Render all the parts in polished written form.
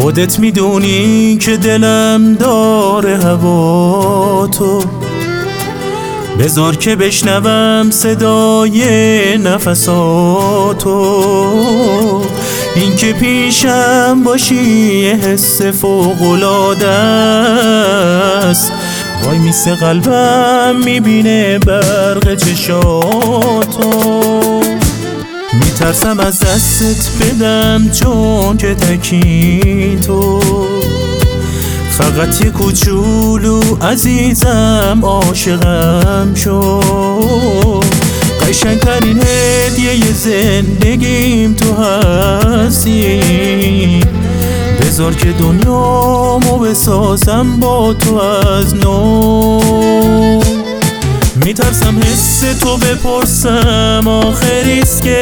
خودت میدونی که دلم داره هوا تو، بذار که بشنوم صدای نفساتو. این که پیشم باشی یه حس فوق‌العاده است، وای میسه قلبم میبینه برق چشاتو. میترسم از دستت بدم چون که تکی تو، فقط یه کوچولو عزیزم عاشقم شو. قشنگترین هدیه زندگیم تو هستی، بذار که دنیامو بسازم با تو از نو. میترسم حس تو بپرسم آخریست که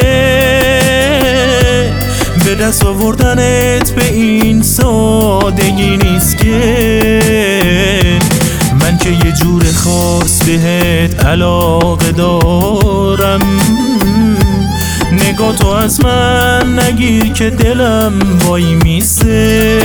به دست آوردنت به این سادگی نیست که من که یه جور خاص بهت علاقه دارم. نگاه تو از من نگیر که دلم وای میسه.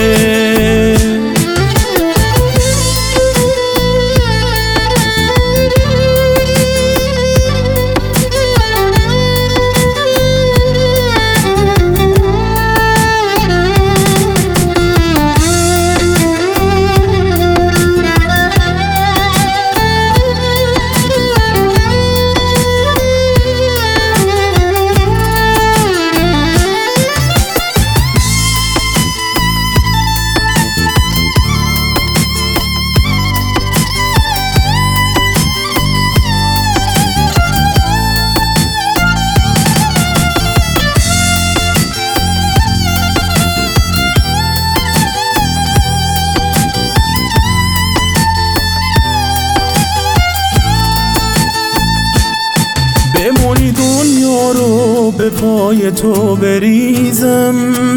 بمونی دنیا رو به پای تو بریزم،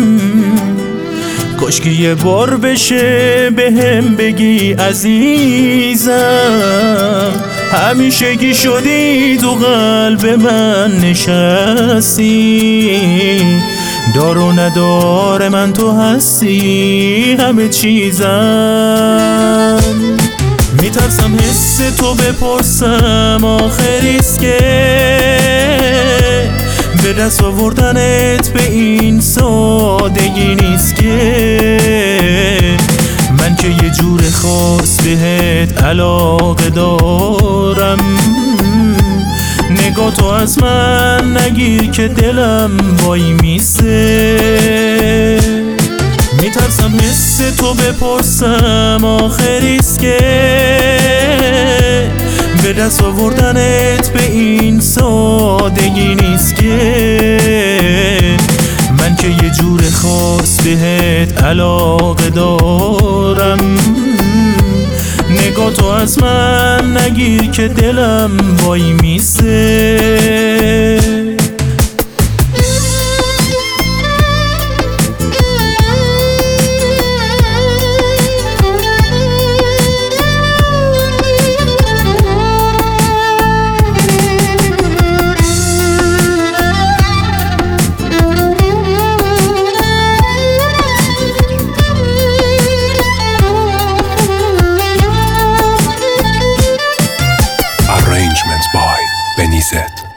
کاشکی یه بار بشه به هم بگی عزیزم. همیشگی شدی تو قلب من نشستی، دار و ندار من تو هستی همه چیزم. میترسم حس تو بپرسم آخریست که به دست آوردنت به این سادگی نیست که من که یه جور خاص بهت علاقه دارم. نگاه تو از من نگیر که دلم وای میسه. میترسم حس تو بپرسم آخریست که به دست آوردنت به این سادگی نیست که من که یه جور خاص بهت علاقه دارم. نگاه تو از من نگیر که دلم وای میسه. Arrangements by Benizet.